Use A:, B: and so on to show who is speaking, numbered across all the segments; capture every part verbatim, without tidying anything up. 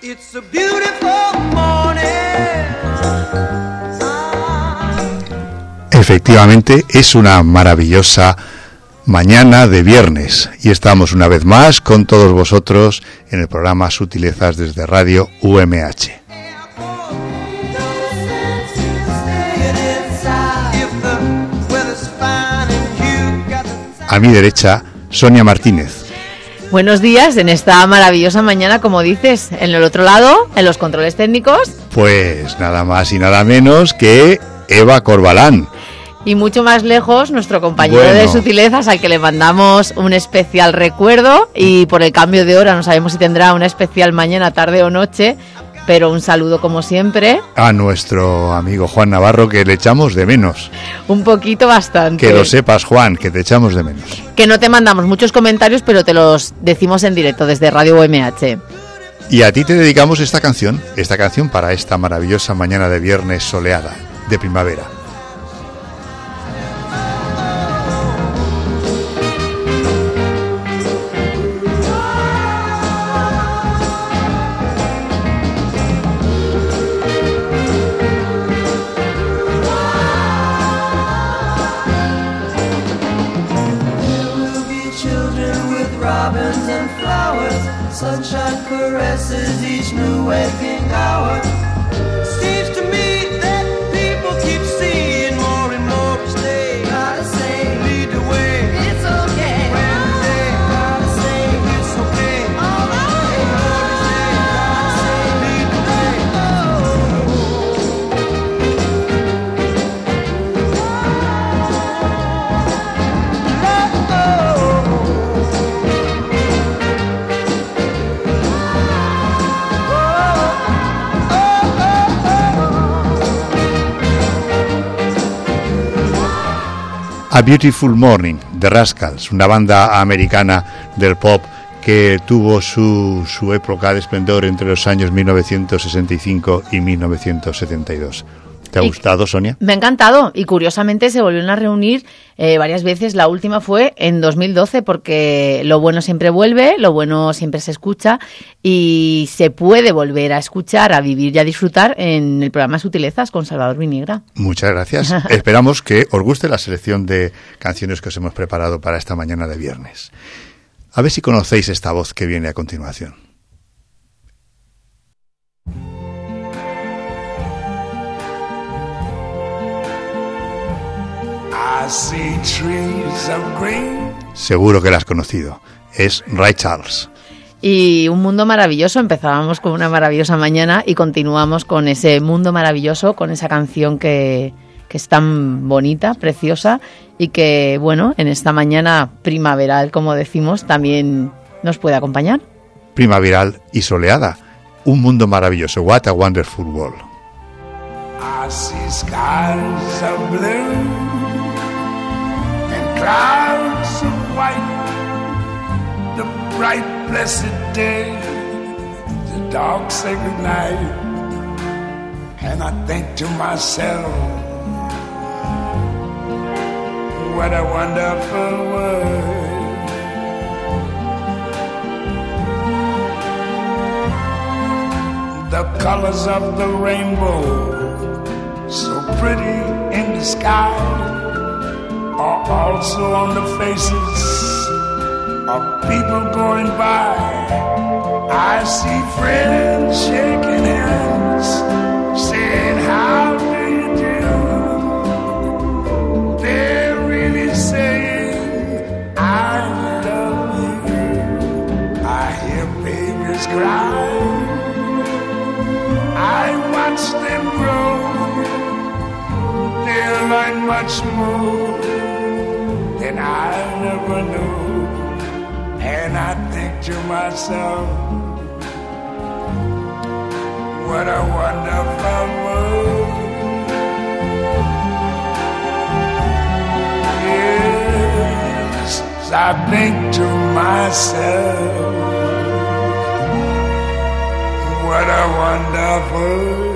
A: It's a beautiful morning.
B: Efectivamente, es una maravillosa mañana de viernes y estamos una vez más con todos vosotros en el programa Sutilezas desde Radio U M H. A mi derecha, Sonia Martínez.
C: Buenos días en esta maravillosa mañana, como dices, en el otro lado, en los controles técnicos.
B: Pues nada más y nada menos que Eva Corbalán.
C: Y mucho más lejos, nuestro compañero
B: Bueno.
C: de Sutilezas, al que le mandamos un especial recuerdo, y por el cambio de hora no sabemos si tendrá una especial mañana, tarde o noche, pero un saludo como siempre.
B: A nuestro amigo Juan Navarro, que le echamos de menos.
C: Un poquito bastante.
B: Que lo sepas, Juan, que te echamos de menos.
C: Que no te mandamos muchos comentarios, pero te los decimos en directo desde Radio U M H.
B: Y a ti te dedicamos esta canción, esta canción para esta maravillosa mañana de viernes soleada, de primavera.
A: Sunshine caresses each new waking hour. Seems to me that people keep seeing more and more each day. Gotta say, lead the way. It's okay. Wednesday, gotta say, it's okay. All right. Thursday, gotta say, lead the way.
B: A Beautiful Morning, The Rascals, una banda americana del pop que tuvo su, su época de esplendor entre los años mil novecientos sesenta y cinco y mil novecientos setenta y dos. ¿Te ha
C: Y
B: gustado, Sonia?
C: Me ha encantado, y curiosamente se volvieron a reunir eh, varias veces. La última fue en dos mil doce, porque lo bueno siempre vuelve, lo bueno siempre se escucha, y se puede volver a escuchar, a vivir y a disfrutar en el programa Sutilezas con Salvador Viniegra.
B: Muchas gracias. Esperamos que os guste la selección de canciones que os hemos preparado para esta mañana de viernes. A ver si conocéis esta voz que viene a continuación.
D: I see trees of green.
B: Seguro que la has conocido. Es Ray Charles.
C: Y un mundo maravilloso. Empezábamos con una maravillosa mañana y continuamos con ese mundo maravilloso, con esa canción que, que es tan bonita, preciosa, y que, bueno, en esta mañana primaveral, como decimos, también nos puede acompañar.
B: Primaveral y soleada. Un mundo maravilloso. What a wonderful world.
D: I see skies of blue and clouds of white. The bright blessed day, the dark sacred night. And I think to myself, what a wonderful world. The colors of the rainbow, so pretty in the sky, are also on the faces of people going by. I see friends shaking hands, saying, how do you do? They're really saying, I love you. I hear babies cry, I watch them grow. They'll learn much more than I never knew. And I think to myself, what a wonderful world. Yes, I think to myself, what a wonderful world.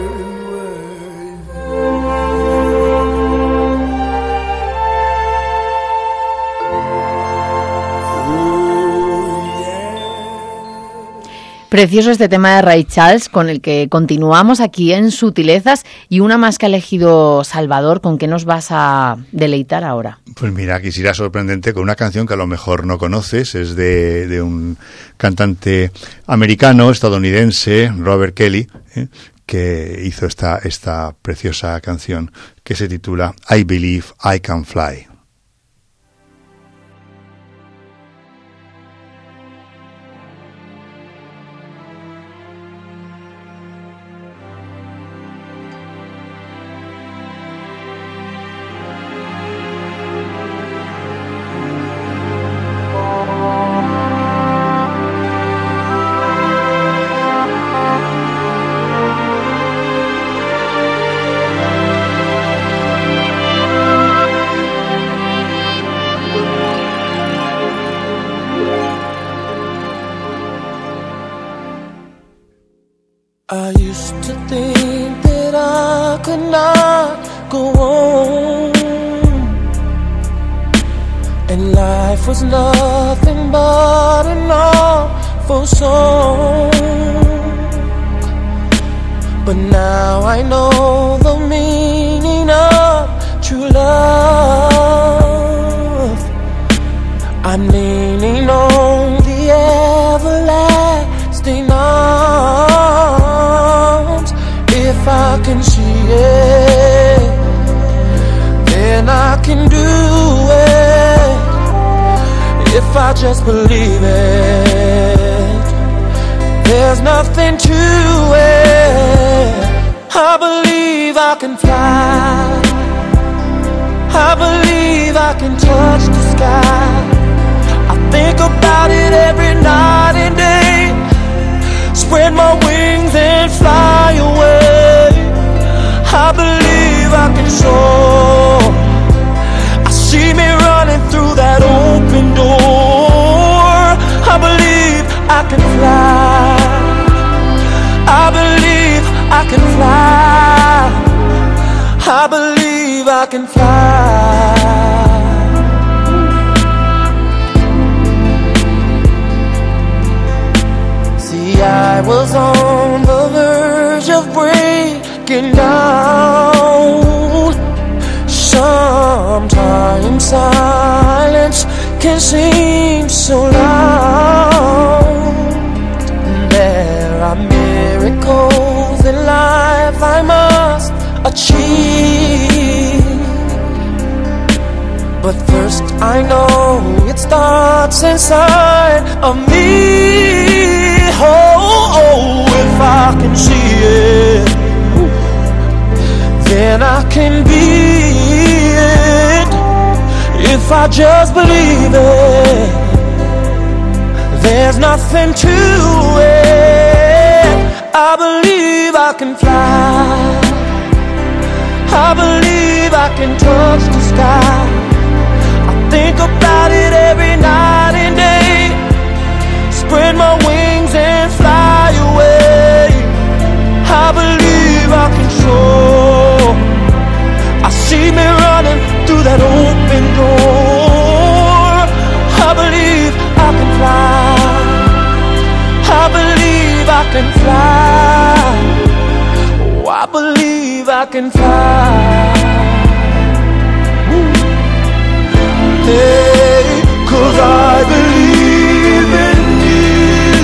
C: Precioso este tema de Ray Charles, con el que continuamos aquí en Sutilezas, y una más que ha elegido Salvador. ¿Con qué nos vas a deleitar ahora?
B: Pues mira, quisiera sorprendente con una canción que a lo mejor no conoces. Es de, de un cantante americano, estadounidense, Robert Kelly, ¿eh? que hizo esta, esta preciosa canción que se titula I Believe I Can Fly.
E: I used to think that I could not go on, and life was nothing but an awful song. But now I know the meaning of true love. I'm leaning on the everlasting arms. If I can see it, then I can do it. If I just believe it, there's nothing to it. I believe I can fly. I believe I can touch the sky. I think about it every night and day. Spread my wings and fly away. I believe I can soar. I see me running through that open door. I believe I can fly. I believe I can fly. I believe I can fly. See, I was on the verge of breaking down. Sometimes silence can seem so loud. There are miracles in life I must achieve, but first I know it starts inside of me. Oh, oh, if I can see it, then I can be it. If I just believe it, there's nothing to it. I believe I can fly. I believe I can touch the sky. I think about it every night and day. Spread my wings and fly away. I believe I can soar. I see me running through that open door. I believe I can fly. I believe I can fly. Oh, I believe I can fly. Woo. Hey, 'cause I believe in you.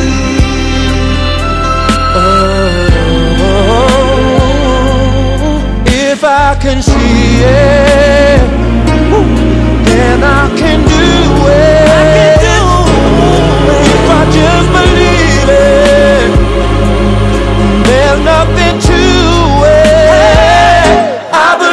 E: Oh, if I can see it, then I can do it. I can do it. If I just believe it, there's nothing to it. I believe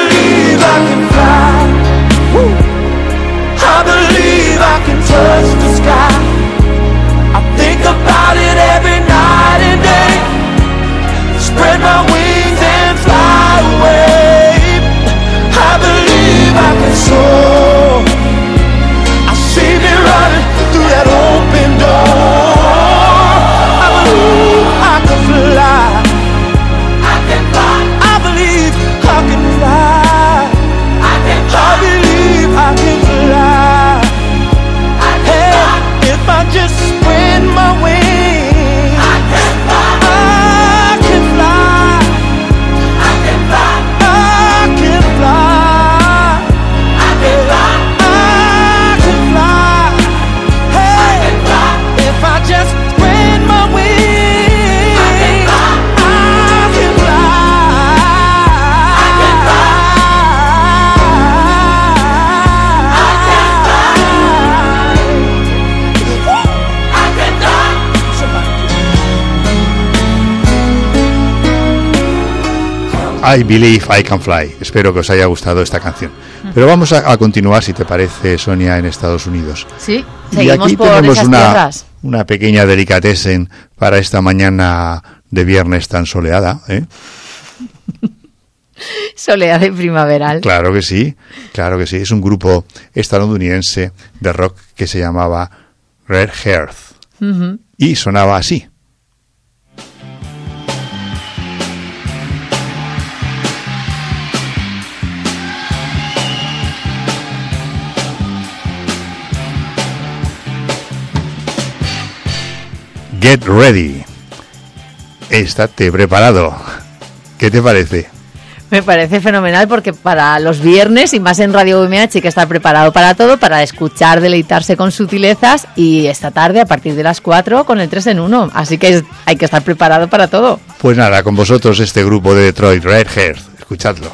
B: I Believe I Can Fly. Espero que os haya gustado esta canción. Pero vamos a, a continuar, si te parece, Sonia, en Estados Unidos.
C: Sí,
B: y
C: seguimos
B: aquí
C: por
B: tenemos
C: esas
B: una,
C: tierras.
B: una pequeña delicatessen para esta mañana de viernes tan soleada, ¿eh?
C: Soleada y primaveral.
B: Claro que sí, claro que sí. Es un grupo estadounidense de rock que se llamaba Red Hearth. Uh-huh. Y sonaba así. Get ready. Estate preparado. ¿Qué te parece?
C: Me parece fenomenal porque para los viernes y más en Radio U M H hay que estar preparado para todo, para escuchar, deleitarse con sutilezas, y esta tarde a partir de las cuatro con el tres en uno. Así que hay que estar preparado para todo.
B: Pues nada, con vosotros este grupo de Detroit, Red Hearth. Escuchadlo.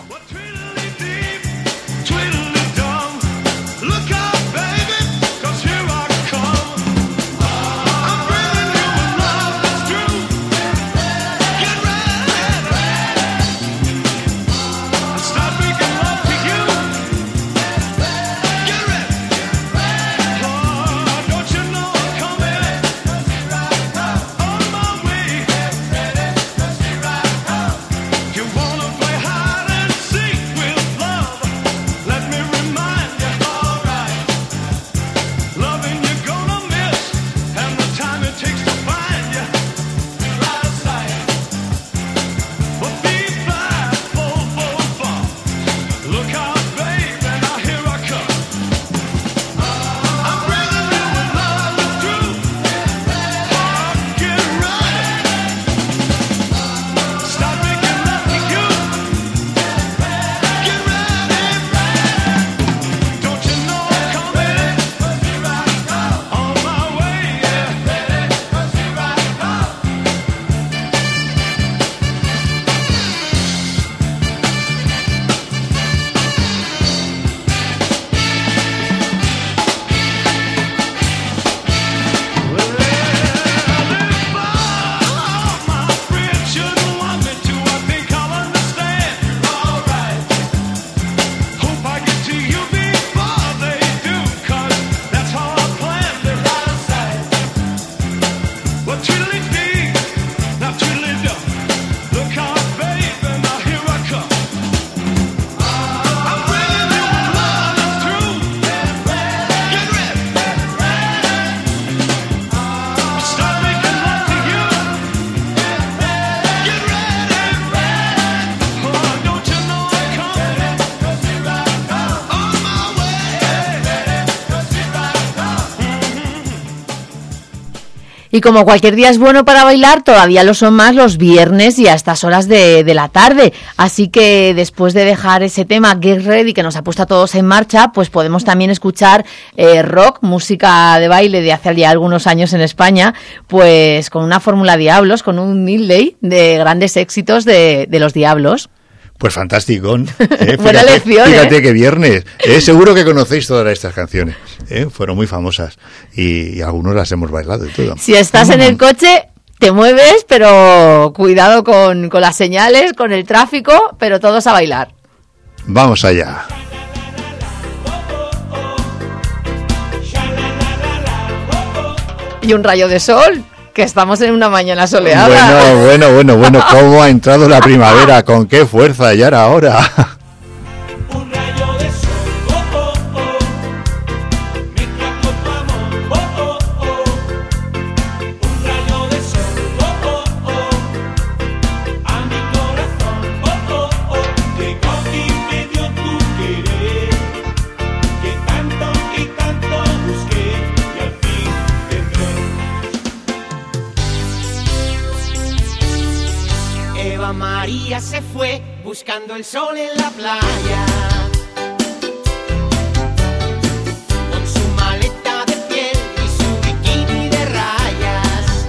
C: Y como cualquier día es bueno para bailar, todavía lo son más los viernes y a estas horas de, de la tarde. Así que después de dejar ese tema Get Ready, que nos ha puesto a todos en marcha, pues podemos también escuchar eh, rock, música de baile de hace ya algunos años en España, pues con una fórmula Diablos, con un medley de grandes éxitos de, de los Diablos.
B: Pues fantástico. ¿eh?
C: Buena
B: fíjate,
C: lección,
B: fíjate
C: ¿eh?
B: que viernes. ¿eh? Seguro que conocéis todas estas canciones. ¿eh? Fueron muy famosas y, y algunos las hemos bailado y todo.
C: Si estás en el coche, te mueves, pero cuidado con, con las señales, con el tráfico, pero todos a bailar.
B: Vamos allá.
C: Y un rayo de sol, que estamos en una mañana soleada.
B: Bueno, bueno, bueno, bueno, cómo ha entrado la primavera, con qué fuerza, ya era hora.
F: María se fue buscando el sol en la playa, con su maleta de piel y su bikini de rayas.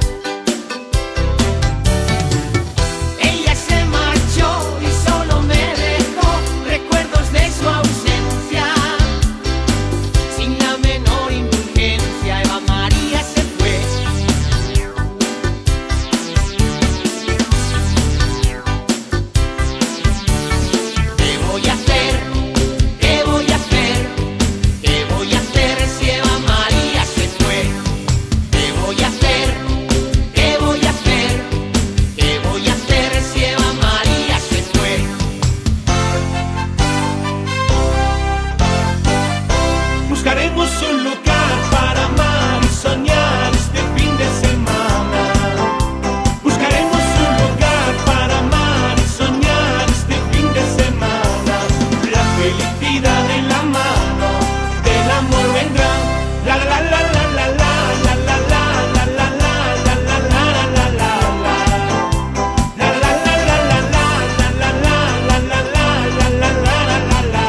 F: Ella se marchó y solo me dejó recuerdos de su ausencia. Sin la menor indulgencia, Eva María se fue.
E: Buscaremos un lugar para amar y soñar este fin de semana. Buscaremos un lugar para amar y soñar este fin de semana. La felicidad en la mano, del amor vendrá. La la la la la la la la la la la la la la la la la la. La la la la la la la la la la la la la la la.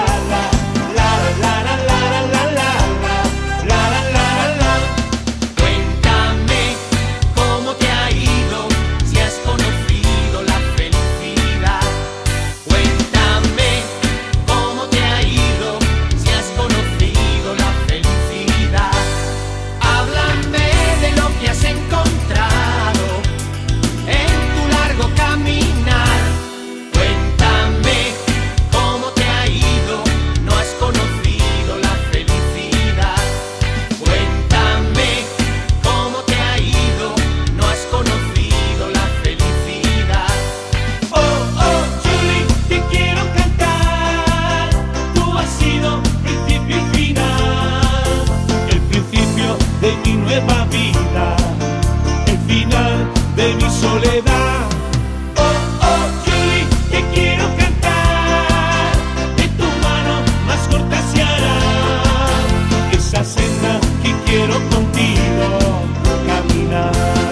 E: Cuéntame cómo te ha ido, si has conocido la felicidad. Cuéntame cómo te ha ido, si has conocido la felicidad. Háblame de lo que has encontrado en tu largo caminar. Cuéntame cómo te ha ido, no has conocido la felicidad. Cuéntame cómo te ha ido, no has conocido la felicidad. Oh, oh, Julie, te quiero cantar. Tú has sido principio y final, el principio de mi nueva vida, el final de mi soledad. Oh, oh, Julie, te quiero cantar. De tu mano más corta se hará esa senda que quiero contigo caminar.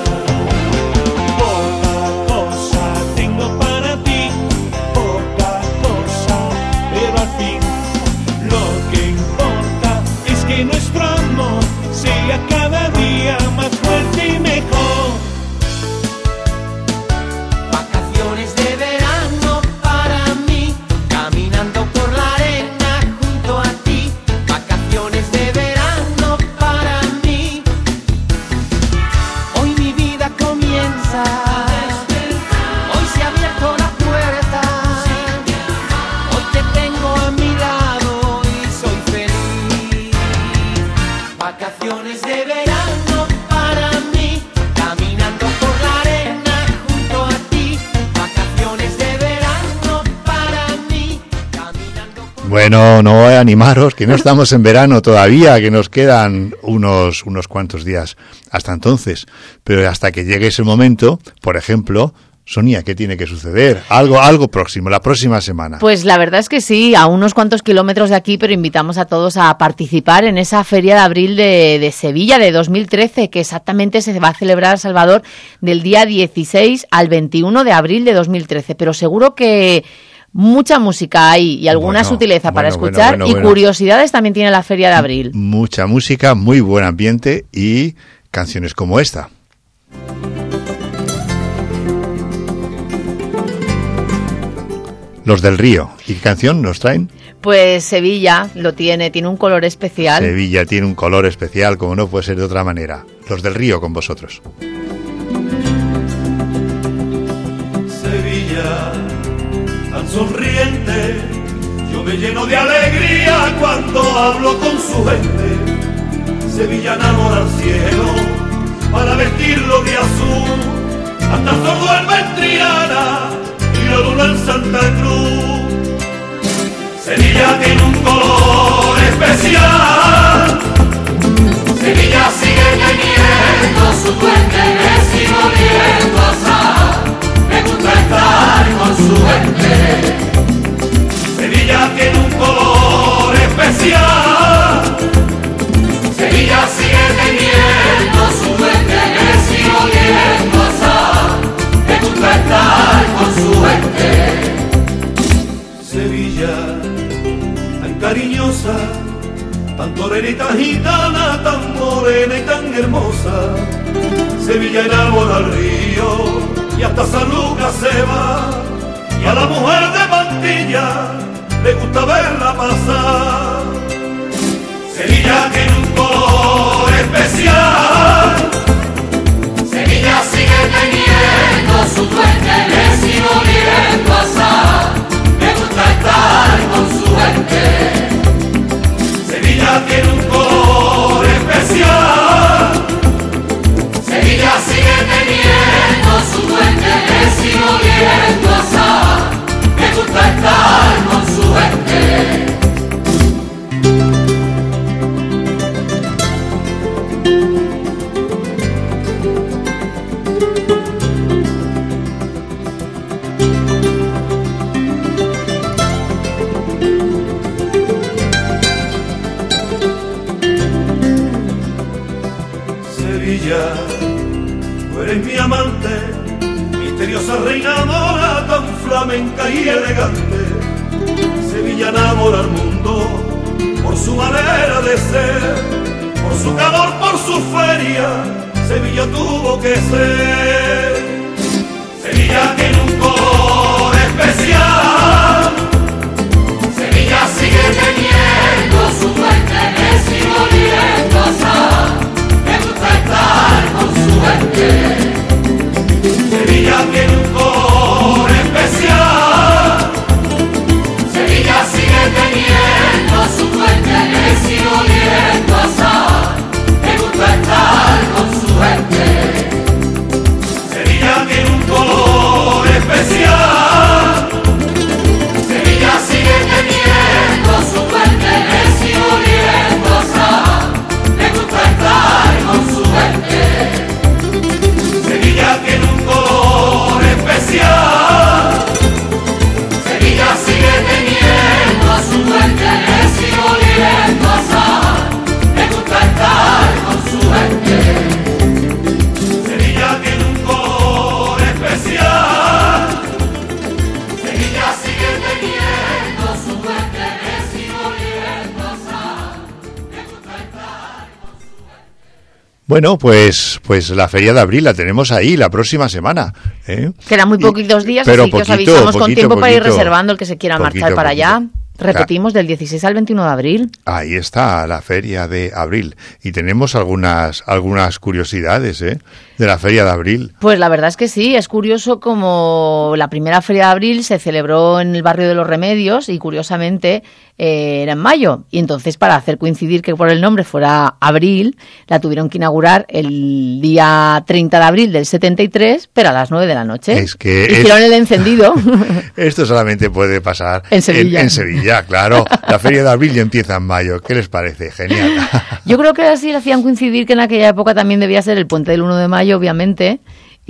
E: Poca cosa tengo para ti, poca cosa, pero al fin lo que importa es que nuestro amor sea cada día más fuerte y mejor. Vacaciones de verano para mí, caminando por la arena junto a ti. Vacaciones de verano para mí. Hoy mi vida comienza, hoy se ha abierto la puerta. Hoy te tengo a mi lado y soy feliz. Vacaciones de verano para mí, caminando por la arena junto a ti. Vacaciones de verano para mí, caminando por
B: Bueno, no voy a animaros, que no estamos en verano todavía, que nos quedan unos, unos cuantos días hasta entonces. Pero hasta que llegue ese momento, por ejemplo, Sonia, ¿qué tiene que suceder? Algo, algo próximo, la próxima semana.
C: Pues la verdad es que sí, a unos cuantos kilómetros de aquí, pero invitamos a todos a participar en esa Feria de Abril de, de Sevilla de dos mil trece, que exactamente se va a celebrar, Salvador, del día dieciséis al veintiuno de abril de dos mil trece. Pero seguro que mucha música hay y alguna
B: Bueno,
C: sutileza para
B: bueno, bueno,
C: escuchar
B: bueno,
C: y
B: bueno.
C: curiosidades también tiene la Feria de Abril.
B: Mucha música, muy buen ambiente y canciones como esta. Los del Río. ¿Y qué canción nos traen?
C: Pues Sevilla lo tiene, tiene un color especial.
B: Sevilla tiene un color especial, como no puede ser de otra manera. Los del Río con vosotros.
G: Sevilla, tan sonriente, yo me lleno de alegría cuando hablo con su gente. Sevilla enamora al cielo para vestirlo de azul, hasta sordo el Ventriana y la luna en Santa Cruz. Sevilla tiene un color especial. Sevilla sigue teniendo su duende, me sigo oliendo a sal. Me gusta estar con su gente. Sevilla tiene un color especial. Sevilla sigue teniendo su duende, me sigo oliendo a sal. Me gusta estar con su gente. Sevilla, tan cariñosa, tan torenita gitana, tan morena y tan hermosa. Sevilla enamora al río y hasta San Lucas se va. Y a la mujer de Mantilla le gusta verla pasar. Sevilla tiene un color especial. Sevilla sigue teniendo su duende, me sigo oliendo a sal. Me gusta estar con su gente. Sevilla tiene un color especial. Sevilla sigue teniendo su duende, me sigo oliendo a sal. Me gusta estar con su gente. Sevilla, tú eres mi amante, misteriosa reina mora, tan flamenca y elegante. Sevilla enamora al mundo por su manera de ser, por su calor, por su feria, Sevilla tuvo que ser. Sevilla tiene un color especial, Sevilla sigue teniendo su fuente de siglo a sal, me gusta estar con su gente. Sevilla tiene un color especial, Sevilla sigue teniendo su fuente de siglo a sal, me gusta estar con su gente. Sevilla tiene un color especial, Sevilla sigue teniendo su fuente de siglo a sal, me gusta estar con su gente. Sevilla tiene un color especial, Sevilla sigue teniendo su fuente de siglo a sal, me gusta estar con su gente. Sevilla tiene un color especial, Sevilla sigue teniendo su fuente de siglo a sal, me gusta estar con su gente.
B: Bueno, pues, pues la Feria de Abril la tenemos ahí la próxima semana, ¿eh?
C: Quedan muy
B: Y-
C: poquitos días,
B: pero
C: así que os
B: poquito,
C: avisamos con
B: poquito,
C: tiempo para ir
B: poquito.
C: reservando el que se quiera
B: Poquito,
C: marchar para
B: poquito.
C: allá. Repetimos, del dieciséis al veintiuno de abril.
B: Ahí está la Feria de Abril. Y tenemos algunas, algunas curiosidades, ¿eh? De la Feria de Abril.
C: Pues la verdad es que sí, es curioso como la primera Feria de Abril se celebró en el barrio de Los Remedios y curiosamente eh, era en mayo. Y entonces para hacer coincidir que por el nombre fuera Abril, la tuvieron que inaugurar el día treinta de abril del setenta y tres, pero a las nueve de la noche.
B: Es que
C: Hicieron
B: es-
C: el encendido.
B: Esto solamente puede pasar
C: En Sevilla.
B: En, Sevilla, claro. La Feria de Abril ya empieza en mayo. ¿Qué les parece? Genial.
C: Yo creo que así le hacían coincidir que en aquella época también debía ser el puente del uno de mayo, obviamente,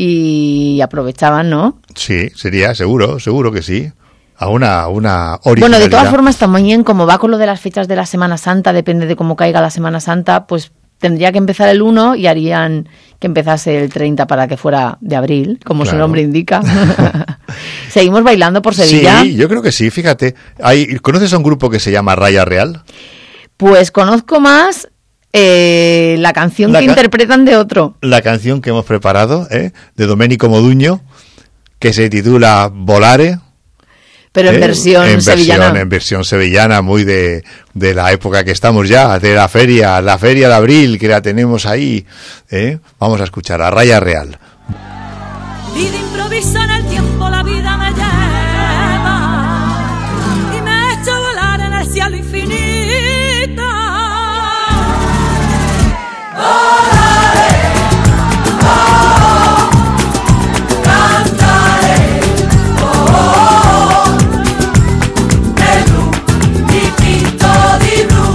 C: y aprovechaban, ¿no?
B: Sí, sería, seguro, seguro que sí. A una, una
C: Bueno,
B: originalidad.
C: de todas formas, también como va con lo de las fechas de la Semana Santa, depende de cómo caiga la Semana Santa, pues tendría que empezar el uno y harían que empezase el treinta para que fuera de abril, como su
B: Claro.
C: nombre indica. Seguimos bailando por Sevilla.
B: Sí, yo creo que sí, fíjate. Hay, ¿conoces a un grupo que se llama Raya Real?
C: Pues conozco más eh, la canción
B: La
C: que
B: ca-
C: interpretan de otro.
B: La canción que hemos preparado, ¿eh? De Domenico Moduño, que se titula Volare.
C: Pero en
B: ¿eh?
C: versión
B: en
C: sevillana.
B: Versión, en versión sevillana, muy de, de la época que estamos ya, de la feria, la feria de abril, que la tenemos ahí. ¿eh? Vamos a escuchar a Raya Real.
H: Vida improvisa en el tiempo, la vida me lleva y me echa a volar en el cielo infinito. Volaré, oh, cantaré, oh, de blu, di pinto di blu,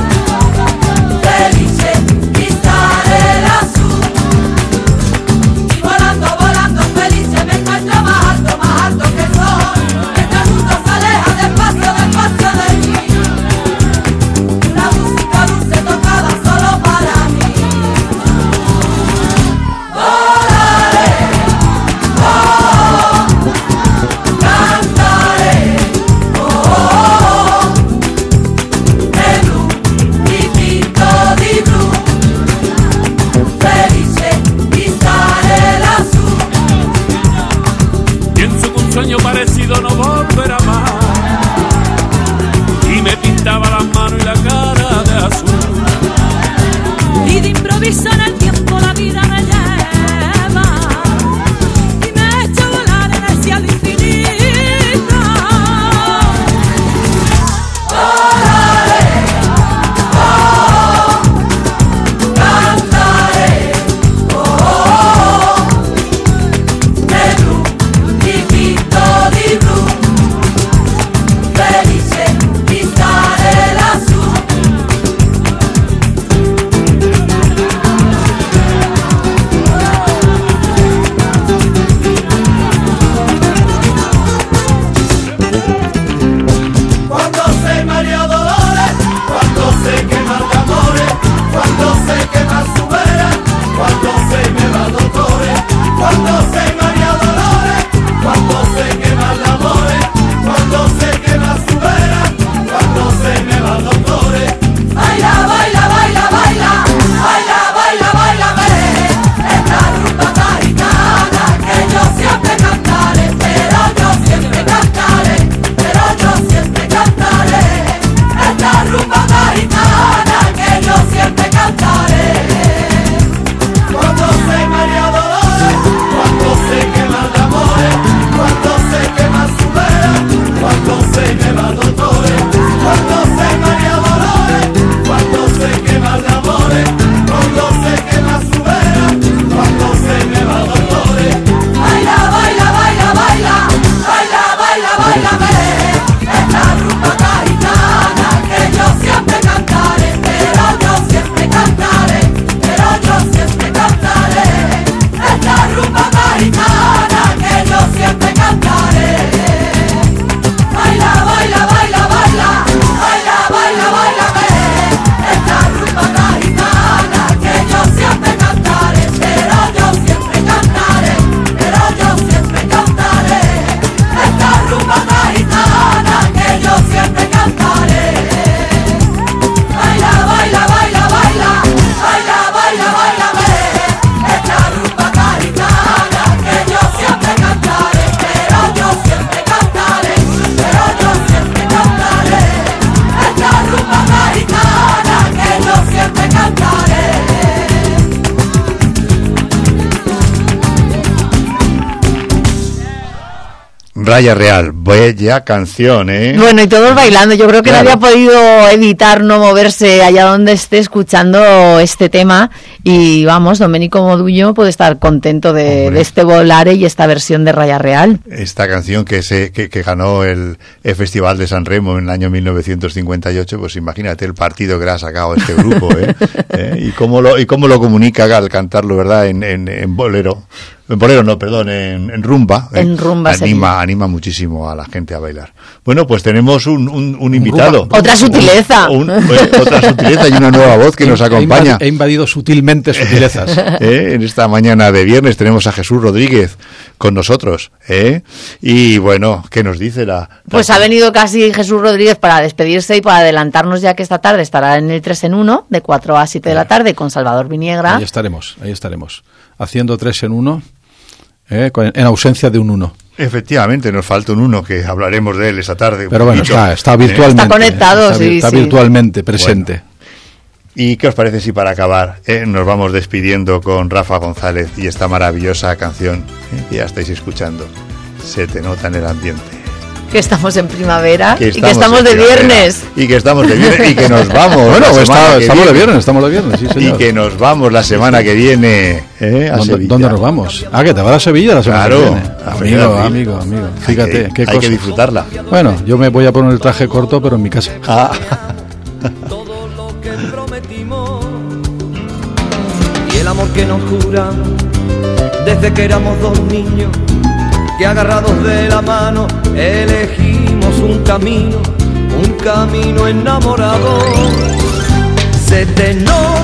H: felice di stare lassù. Y volando, volando felice me encuentro más
B: Raya Real, bella canción, ¿eh?
C: Bueno, y todos bailando. Yo creo que
B: Claro.
C: nadie ha podido evitar no moverse allá donde esté escuchando este tema. Y vamos, Domenico Modugno puede estar contento de, de este Volare y esta versión de Raya Real.
B: Esta canción que se que, que ganó el, el Festival de San Remo en el año mil novecientos cincuenta y ocho, pues imagínate el partido que le ha sacado este grupo, ¿eh? ¿Eh? Y cómo lo y cómo lo comunica al cantarlo, ¿verdad? En, en, en bolero. En bolero no, perdón, en, en rumba. ¿eh?
C: En rumba,
B: Anima,
C: sí.
B: anima muchísimo a la gente a bailar. Bueno, pues tenemos un, un, un invitado.
C: Otra sutileza.
B: Un, un, eh, otra sutileza y una nueva voz que nos acompaña.
I: He invadido sutilmente sutilezas.
B: ¿Eh? En esta mañana de viernes tenemos a Jesús Rodríguez con nosotros. ¿eh? Y bueno, ¿qué nos dice la...?
C: Pues ha venido casi Jesús Rodríguez para despedirse y para adelantarnos ya que esta tarde estará en el tres en uno, de cuatro a siete de la tarde, con Salvador Viniegra.
I: Ahí estaremos, ahí estaremos. Haciendo tres en uno, eh, con- en ausencia de un uno.
B: Efectivamente, nos falta un uno que hablaremos de él esta tarde. un
I: Pero bueno,
B: poquito,
I: está, está
B: ¿eh?
I: virtualmente.
C: Está conectado,
I: está,
C: sí,
I: Está
C: sí.
I: virtualmente presente.
B: ¿Y qué os parece si para acabar eh, nos vamos despidiendo con Rafa González y esta maravillosa canción eh, que ya estáis escuchando? Se te nota en el ambiente.
C: Que estamos en primavera
B: Que
C: y que estamos
B: en
C: de
B: primavera,
C: viernes.
B: Y que estamos de viernes y que nos vamos.
I: Bueno,
B: la
I: pues
B: semana
I: está-
B: que
I: estamos de
B: viene.
I: viernes, estamos de viernes, sí,
B: Y
I: señor.
B: que nos vamos la semana que viene eh, a
I: ¿Dónde,
B: Sevilla.
I: dónde nos vamos? Ah, que te vas a Sevilla la semana
B: Claro,
I: que viene.
B: a
I: Amigo,
B: Sevilla.
I: amigo, amigo.
B: Hay
I: Fíjate,
B: que-
I: qué
B: hay
I: cosa.
B: que disfrutarla.
I: Bueno, yo me voy a poner el traje corto, pero en mi casa.
B: Ah.
A: Todo lo que prometimos y el amor que nos juramos desde que éramos dos niños, que agarrados de la mano elegimos un camino, un camino enamorado. Se te nota